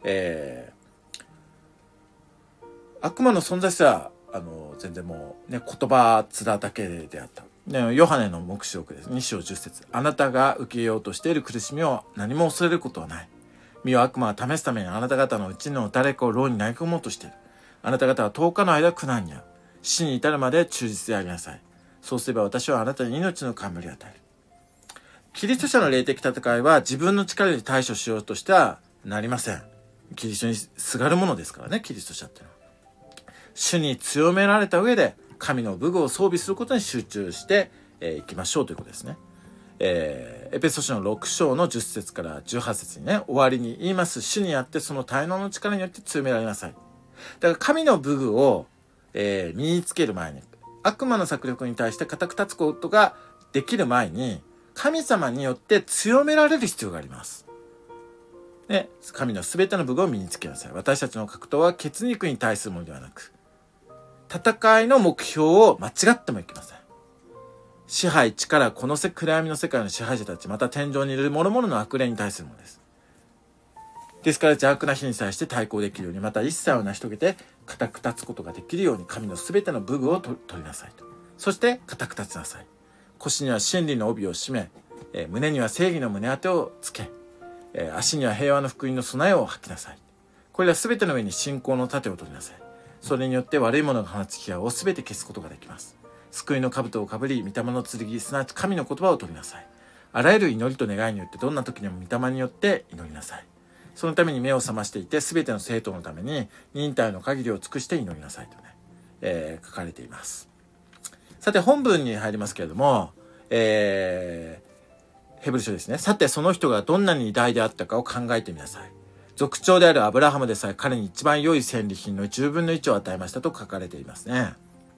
悪魔の存在すら全然もうね、言葉面だけであった。ヨハネの黙示録です。2章10節。あなたが受けようとしている苦しみを何も恐れることはない。身を悪魔は試すためにあなた方のうちの誰かを牢に投げ込もうとしている。あなた方は10日の間苦難や死に至るまで忠実でありなさい。そうすれば私はあなたに命の冠を与える。キリスト者の霊的戦いは自分の力で対処しようとしてはなりません。キリストにすがるものですからね、キリスト者っていうのは。主に強められた上で神の武具を装備することに集中していきましょうということですね。エペソ書の6章の10節から18節にね、終わりに言います。主にあってその大能の力によって強められなさい。だから神の武具を、身につける前に、悪魔の策略に対して固く立つことができる前に、神様によって強められる必要があります。ね、神のすべての武具を身につけなさい。私たちの格闘は血肉に対するものではなく、戦いの目標を間違ってもいけません。支配、力、この暗闇の世界の支配者たち、また天井にいる諸々の悪霊に対するものです。ですから邪悪な火に対して対抗できるように、また一切を成し遂げて固く立つことができるように、神のすべての武具を取りなさいと。そして固く立ちなさい。腰には真理の帯を締め、胸には正義の胸当てをつけ、足には平和の福音の備えを吐きなさい。これらすべての上に信仰の盾を取りなさい。それによって悪いものが放つ火をすべて消すことができます。救いの兜をかぶり、御霊の剣、すなわち神の言葉を取りなさい。あらゆる祈りと願いによって、どんな時にも御霊によって祈りなさい。そのために目を覚ましていて、すべての生徒のために忍耐の限りを尽くして祈りなさいとね、書かれています。さて本文に入りますけれども、ヘブル書ですね。さてその人がどんなに偉大であったかを考えてみなさい。族長であるアブラハムでさえ彼に一番良い戦利品の10分の1を与えましたと書かれていますね。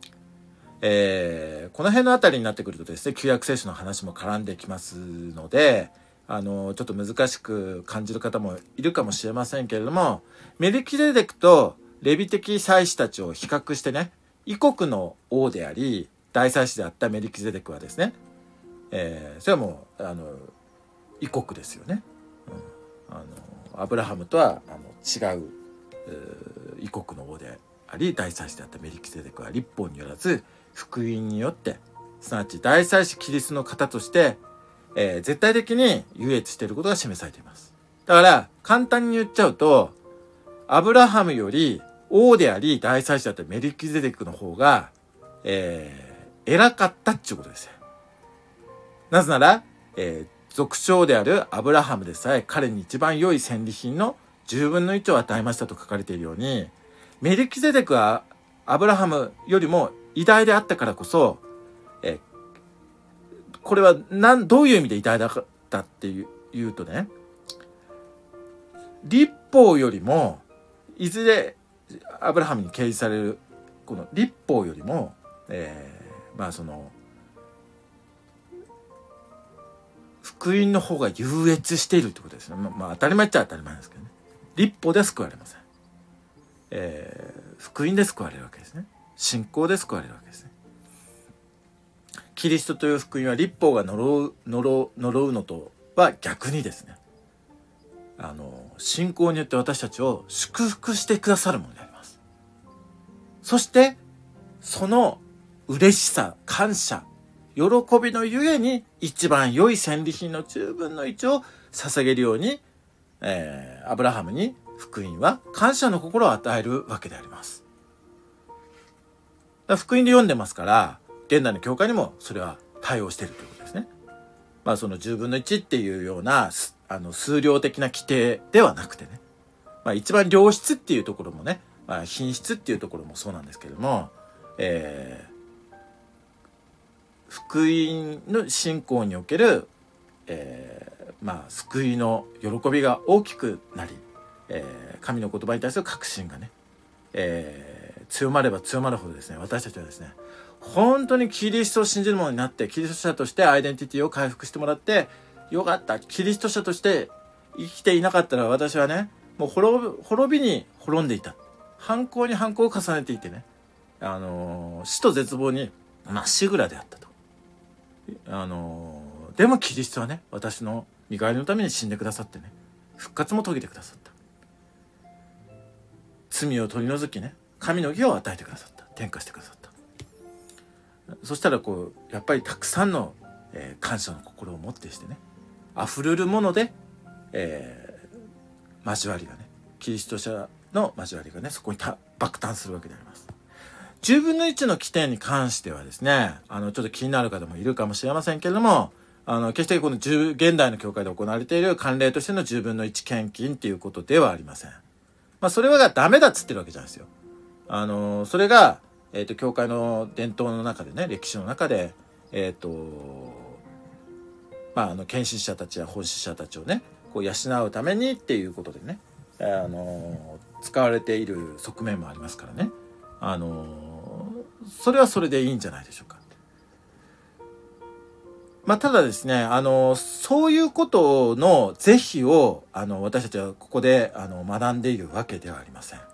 この辺のあたりになってくるとですね、旧約聖書の話も絡んできますので、ちょっと難しく感じる方もいるかもしれませんけれども、メルキゼデクとレビ的祭司たちを比較してね、異国の王であり大祭司であったメルキゼデクはですね、それはもう異国ですよね。アブラハムとは違う異国の王であり大祭司であったメルキゼデクは律法によらず福音によって、すなわち大祭司キリストの方として、絶対的に優越していることが示されています。だから簡単に言っちゃうと、アブラハムより王であり大祭司だったメルキゼデクの方が、偉かったっていうことですよ。なぜなら、族長であるアブラハムでさえ彼に一番良い戦利品の10分の1を与えましたと書かれているように、メルキゼデクはアブラハムよりも偉大であったからこそ、これはどういう意味で偉大だったっていうとね、 律法よりも、いずれアブラハムに掲示されるこの律法よりも、その福音の方が優越しているということですね。当たり前っちゃ当たり前ですけどね。律法では救われません。福音で救われるわけですね。信仰で救われるわけですね。キリストという福音は律法が呪うのとは逆にですね、信仰によって私たちを祝福してくださるものであります。そしてその嬉しさ、感謝、喜びのゆえに一番良い戦利品の10分の1を捧げるように、アブラハムに福音は感謝の心を与えるわけであります。福音で読んでますから、現代の教会にもそれは対応しているということですね。その10分の1っていうような数量的な規定ではなくてね、一番良質っていうところもね、品質っていうところもそうなんですけれども、福音の信仰における、救いの喜びが大きくなり、神の言葉に対する確信がね、強まれば強まるほどですね、私たちはですね、本当にキリストを信じる者になって、キリスト者としてアイデンティティを回復してもらって、よかった、キリスト者として生きていなかったら私はね、もう滅びに滅んでいた。反抗に反抗を重ねていてね、死と絶望にまっしぐらであったと。でもキリストはね、私の身代わりのために死んでくださってね、復活も遂げてくださった。罪を取り除きね、神の義を与えてくださった。転化してくださった。そしたらやっぱりたくさんの、感謝の心を持ってしてね、溢れるもので、交わりがね、キリスト者の交わりがね、そこに爆誕するわけであります。10分の1の規定に関してはですね、ちょっと気になる方もいるかもしれませんけれども、決してこの現代の教会で行われている慣例としての10分の1献金っていうことではありません。それがダメだっつってるわけじゃないですよ。それが、教会の伝統の中でね、歴史の中で、献身者たちや奉仕者たちをね、養うためにっていうことでね、使われている側面もありますからね。それはそれでいいんじゃないでしょうか。ただですね、そういうことの是非を私たちはここで学んでいるわけではありません。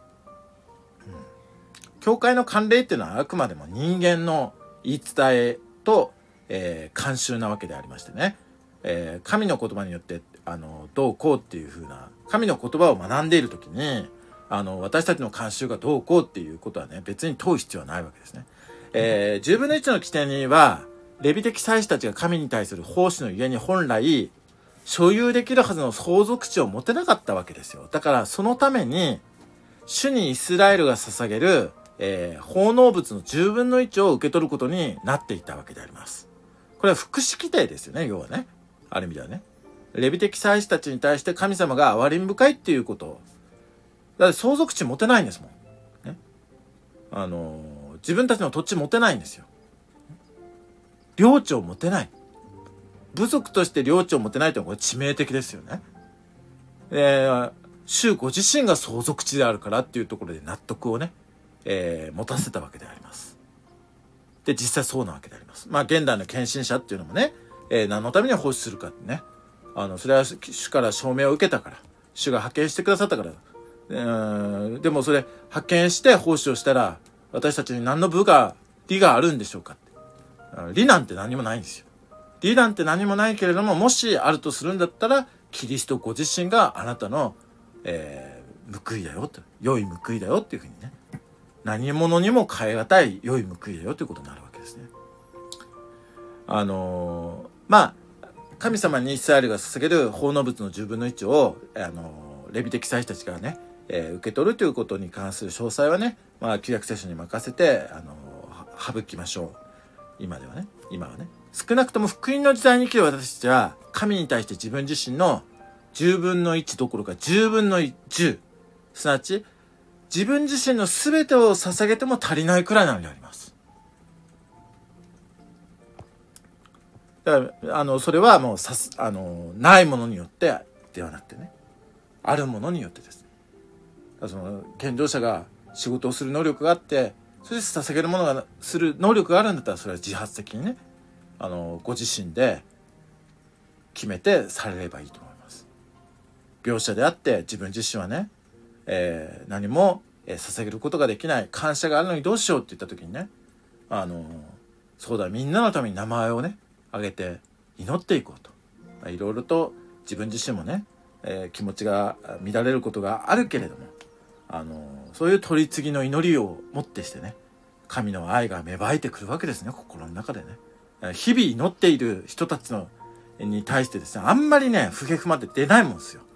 教会の慣例っていうのはあくまでも人間の言い伝えと、慣習なわけでありましてね、神の言葉によってどうこうっていう風な神の言葉を学んでいるときに私たちの慣習がどうこうっていうことはね、別に問う必要はないわけですね。10分の1の規定にはレビ的祭司たちが神に対する奉仕の家に本来所有できるはずの相続地を持てなかったわけですよ。だからそのために主にイスラエルが捧げる、奉納物の10分の1を受け取ることになっていたわけであります。これは福祉規定ですよね、要はね。ある意味ではね。レビ的祭司たちに対して神様が憐れみ深いっていうことを、だって相続地持てないんですもん。ね。自分たちの土地持てないんですよ。領地を持てない。部族として領地を持てないというのはこれ致命的ですよね。主ご自身が相続地であるからっていうところで納得をね、持たせたわけであります。で、実際そうなわけであります。現代の献身者っていうのもね、何のために奉仕するかってね、それは主から証明を受けたから、主が派遣してくださったから、でもそれ派遣して奉仕をしたら私たちに何の利があるんでしょうかって。利なんて何もないんですよ。利なんて何もないけれども、もしあるとするんだったらキリストご自身があなたの、報いだよと、良い報いだよっていうふうにね、何者にも代え難い良い報いだよということになるわけですね。神様にイスラエルが捧げる奉納物の10分の1をレビ的祭司たちがね、受け取るということに関する詳細はね、旧約聖書に任せて省きましょう。今はね、少なくとも福音の時代に生きる私たちは神に対して自分自身の10分の1どころか10分の10、すなわち自分自身の全てを捧げても足りないくらいなのであります。だからそれはもうないものによってではなくてね、 あるものによってですね。その健常者が仕事をする能力があって、そして捧げるものがする能力があるんだったら、それは自発的にね、ご自身で決めてされればいいと思います。病者であって自分自身はね、何も捧げることができない、感謝があるのにどうしようって言った時にね、そうだ、みんなのために名前をね挙げて祈っていこうと、いろいろと自分自身もね、気持ちが乱れることがあるけれども、そういう取り次ぎの祈りをもってしてね、神の愛が芽生えてくるわけですね、心の中でね。日々祈っている人たちに対してですね、あんまりね不平不満って出ないもんですよ。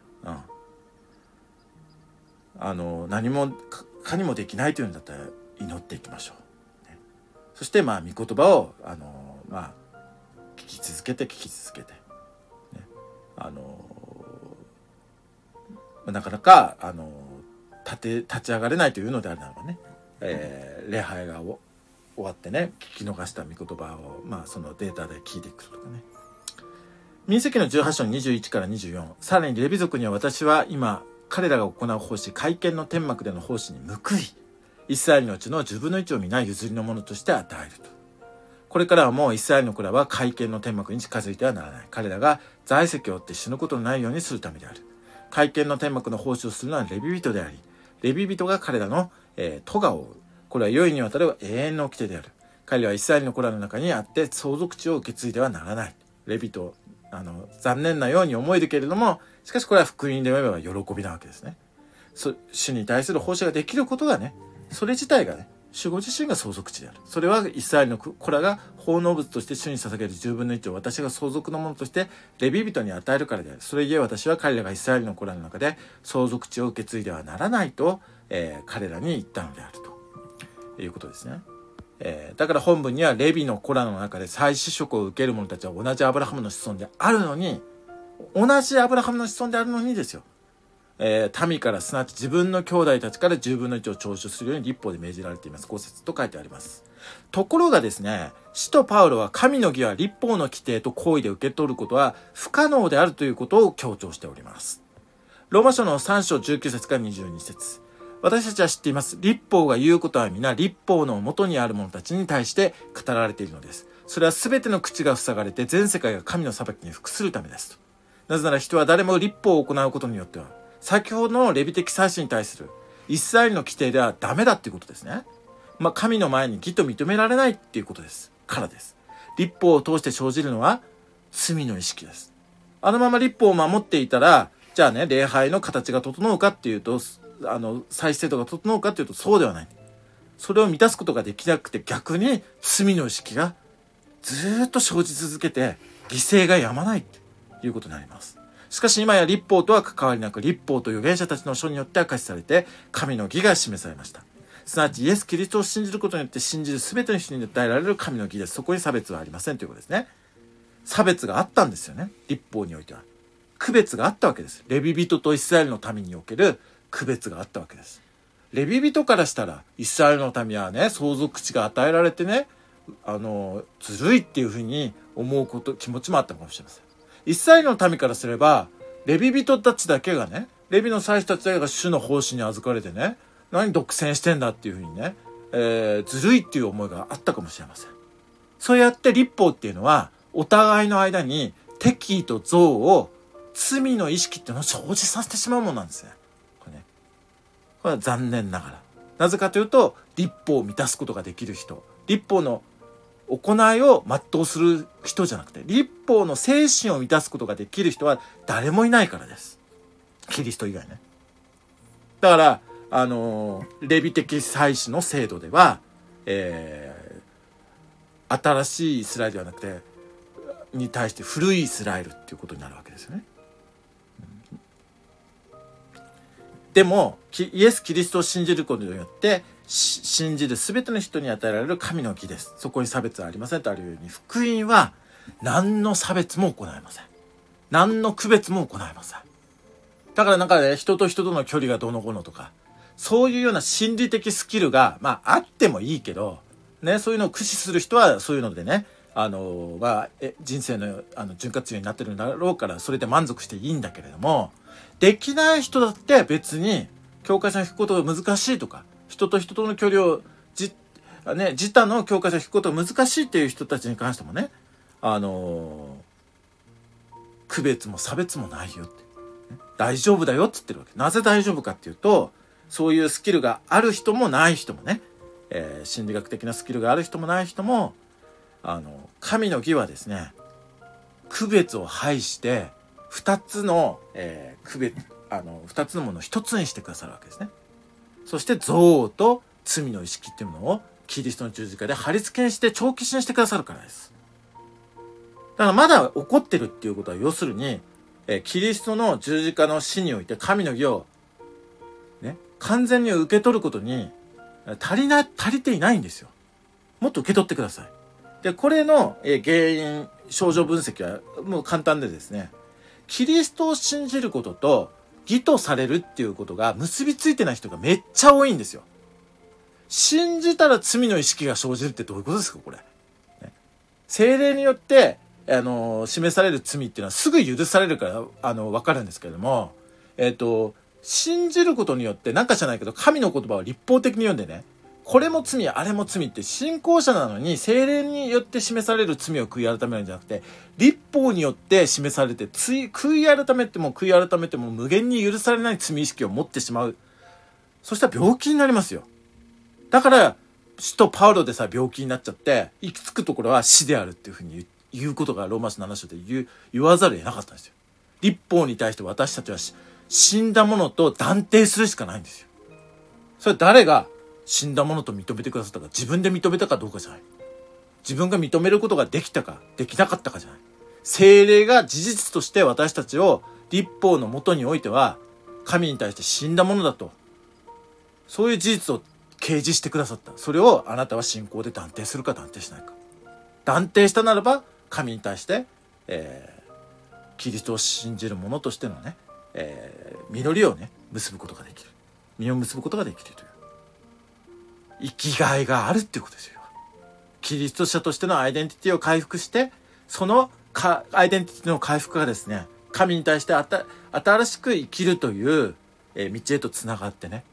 何もかにもできないというんだったら祈っていきましょう、ね、そして御言葉を聞き続けて、ね、なかなか立ち上がれないというのであるならばね、礼拝が終わってね、聞き逃した御言葉をそのデータで聞いてくるとかね。民数記の18章21から24、さらにレビ族には私は今彼らが行う奉仕、会見の天幕での奉仕に報い、イスラエルのうちの10分の1を皆譲りのものとして与えると。これからはもうイスラエルの子らは会見の天幕に近づいてはならない。彼らが在籍を負って死ぬことのないようにするためである。会見の天幕の奉仕をするのはレビ人であり、レビ人が彼らの咎を負う。これは良いにわたる永遠の掟である。彼らはイスラエルの子らの中にあって相続地を受け継いではならない。レビ人、残念なように思えるけれども、しかしこれは福音で読めば喜びなわけですね。主に対する奉仕ができることがね、それ自体がね、主ご自身が相続地である。それはイスラエルの子らが奉納物として主に捧げる10分の1を私が相続のものとしてレビ人に与えるからである。それゆえ私は彼らがイスラエルの子らの中で相続地を受け継いではならないと、彼らに言ったのであるということですね。だから本文にはレビの子らの中で再子職を受ける者たちは同じアブラハムの子孫であるのに、同じアブラハムの子孫であるのにですよ、民からすなわち自分の兄弟たちから10分の1を徴収するように立法で命じられています。5節と書いてあります。ところがですね、使徒パウロは神の義は立法の規定と行為で受け取ることは不可能であるということを強調しております。ローマ書の3章19節から22節、私たちは知っています。立法が言うことは皆立法の元にある者たちに対して語られているのです。それはすべての口が塞がれて全世界が神の裁きに服するためですと。なぜなら人は誰も立法を行うことによっては先ほどのレビ的祭司に対するイスラエルの規定ではダメだっていうことですね。神の前に義と認められないっていうことですからです。立法を通して生じるのは罪の意識です。あのまま立法を守っていたら、じゃあね、礼拝の形が整うかっていうと、祭祀制度が整うかっていうとそうではない。それを満たすことができなくて、逆に罪の意識がずっと生じ続けて犠牲がやまないということになります。しかし今や立法とは関わりなく、立法と預言者たちの書によって明かしされて神の義が示されました。すなわちイエス・キリストを信じることによって信じる全ての人に与えられる神の義です。そこに差別はありませんということですね。差別があったんですよね。立法においては区別があったわけです。レビ人とイスラエルの民における区別があったわけです。レビ人からしたらイスラエルの民はね、相続地が与えられてね、ずるいっていうふうに思う気持ちもあったかもしれません。イスラエルの民からすれば、レビ人たちだけがね、レビの祭司たちだけが主の奉仕に預かれてね、何独占してんだっていうふうにね、ずるいっていう思いがあったかもしれません。そうやって立法っていうのはお互いの間に敵意と憎悪を、罪の意識っていうのを生じさせてしまうものなんですね。これは残念ながら。なぜかというと、立法を満たすことができる人、立法の行いを全うする人じゃなくて、立法の精神を満たすことができる人は誰もいないからです。キリスト以外ね。だからレビ的祭司の制度では、新しいイスラエルではなくてに対して古いイスラエルっていうことになるわけですよね。でもイエス・キリストを信じることによって信じる全ての人に与えられる神の義です。そこに差別はありませんとあるように、福音は何の差別も行いません。何の区別も行いません。だからなんかね、人と人との距離がどうのこうのとか、そういうような心理的スキルがあってもいいけどね、そういうのを駆使する人はそういうのでね、人生の潤滑油になってるんだろうから、それで満足していいんだけれども、 できない人だって別に境界線を引くことが難しいとか、人と人との距離を自他の境界線を引くことが難しいっていう人たちに関してもね、区別も差別もないよって、大丈夫だよって言ってるわけ。なぜ大丈夫かっていうと、そういうスキルがある人もない人もね、心理学的なスキルがある人もない人も、神の義はですね、区別を排して二つのものを一つにしてくださるわけですね。そして憎悪と罪の意識っていうものをキリストの十字架で貼り付けにして帳消しにしてくださるからです。だからまだ怒ってるっていうことは、要するに、キリストの十字架の死において神の義をね、完全に受け取ることに足りていないんですよ。もっと受け取ってください。で、これの原因、症状分析はもう簡単でですね、キリストを信じることと義とされるっていうことが結びついてない人がめっちゃ多いんですよ。信じたら罪の意識が生じるってどういうことですか、これ。ね、聖霊によって示される罪っていうのはすぐ許されるから分かるんですけれども、信じることによって、なんかじゃないけど神の言葉を立法的に読んでね、これも罪あれも罪って、信仰者なのに聖霊によって示される罪を悔い改めるんじゃなくて、立法によって示されて悔い改めても無限に許されない罪意識を持ってしまう。そしたら病気になりますよ。だから使徒パウロでさ、病気になっちゃって行き着くところは死であるっていうふうに言うことがローマ書7章で言わざるを得なかったんですよ。立法に対して私たちは死んだものと断定するしかないんですよ。それ誰が死んだものと認めてくださったか、自分で認めたかどうかじゃない。自分が認めることができたかできなかったかじゃない。聖霊が事実として私たちを立法のもとにおいては神に対して死んだものだと、そういう事実を掲示してくださった。それをあなたは信仰で断定するか断定しないか。断定したならば神に対して、キリストを信じる者としてのね、実りをね結ぶことができる、実を結ぶことができるという生きがいがあるっていうことですよ。キリスト者としてのアイデンティティを回復して、そのアイデンティティの回復がですね、神に対して新しく生きるという、道へとつながってね、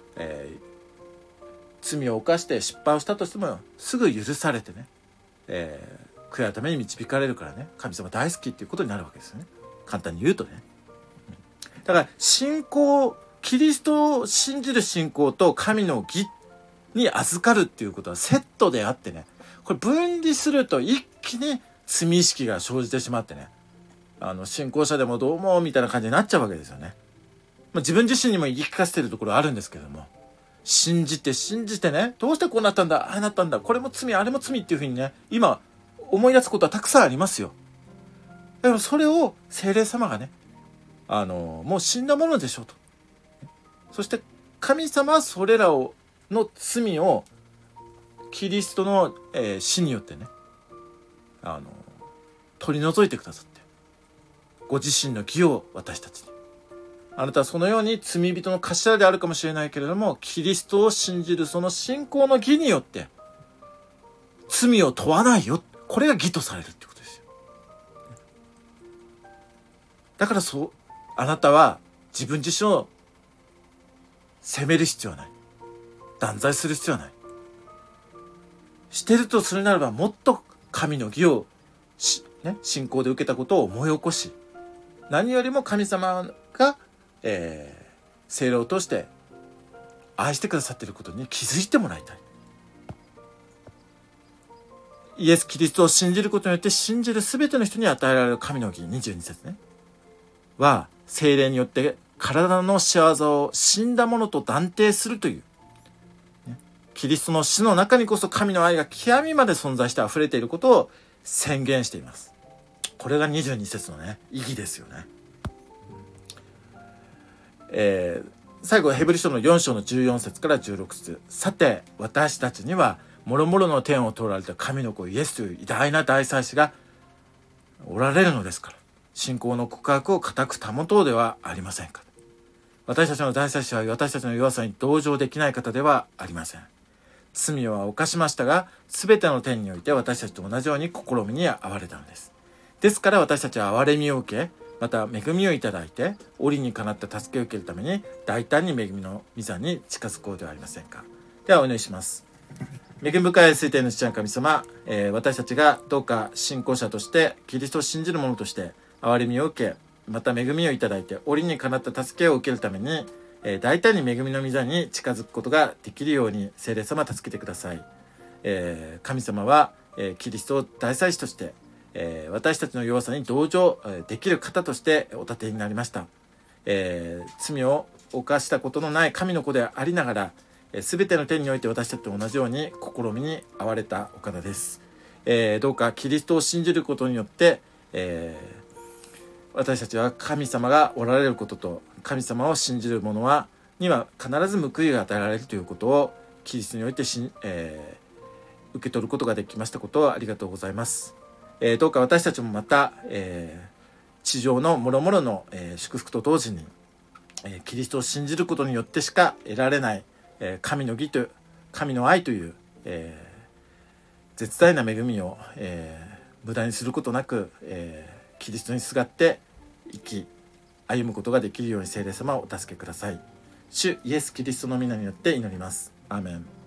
罪を犯して失敗をしたとしてもすぐ許されてね、悔い改めに導かれるからね、神様大好きっていうことになるわけですよね。簡単に言うとね。だから信仰、キリストを信じる信仰と神の義に預かるっていうことはセットであってね、これ分離すると一気に罪意識が生じてしまってね、信仰者でもどうもみたいな感じになっちゃうわけですよね。自分自身にも言い聞かせてるところあるんですけども、信じてね、どうしてこうなったんだ、ああなったんだ、これも罪あれも罪っていうふうにね、今思い出すことはたくさんありますよ。でもそれを聖霊様がね、もう死んだものでしょうと。そして神様はそれらの罪をキリストの、死によってね、取り除いてくださって、ご自身の義を私たちに。あなたはそのように罪人の頭であるかもしれないけれども、キリストを信じるその信仰の義によって罪を問わないよ。これが義とされるってことですよ。だからあなたは自分自身を責める必要はない。断罪する必要はない。してるとするならば、もっと神の義を信仰で受けたことを思い起こし、何よりも神様が、聖霊を通して愛してくださっていることに気づいてもらいたい。イエス・キリストを信じることによって信じるすべての人に与えられる神の義、22節ね、は聖霊によって体の仕業を死んだものと断定するという、キリストの死の中にこそ神の愛が極みまで存在して溢れていることを宣言しています。これが22節のね、意義ですよね。最後はヘブル書の4章の14節から16節。さて私たちには諸々の天を通られた神の子イエスという偉大な大祭司がおられるのですから、信仰の告白を固く保とうではありませんか。私たちの大祭司は私たちの弱さに同情できない方ではありません。罪は犯しましたが、すべての点において私たちと同じように試みに遭われたのです。ですから私たちは憐れみを受け、 また恵みをいただいて折にかなった助けを受けるために大胆に恵みの御座に近づこうではありませんか。ではお祈りします。恵み深い水天の父なる神様、私たちがどうか信仰者としてキリストを信じる者として憐れみを受け、また恵みをいただいて折にかなった助けを受けるために、大胆に恵みの御座に近づくことができるように聖霊様助けてください。神様は、キリストを大祭司として、私たちの弱さに同情できる方としてお立てになりました。罪を犯したことのない神の子でありながら、全ての点において私たちと同じように試みに遭われたお方です。どうかキリストを信じることによって、私たちは神様がおられることと、神様を信じる者には必ず報いが与えられるということをキリストにおいて受け取ることができましたことをありがとうございます。どうか私たちもまた、地上の諸々の、祝福と同時に、キリストを信じることによってしか得られない、神の義と神の愛という、絶大な恵みを、無駄にすることなく、キリストにすがって生き歩むことができるように聖霊様をお助けください。主イエスキリストの皆によって祈ります。アーメン。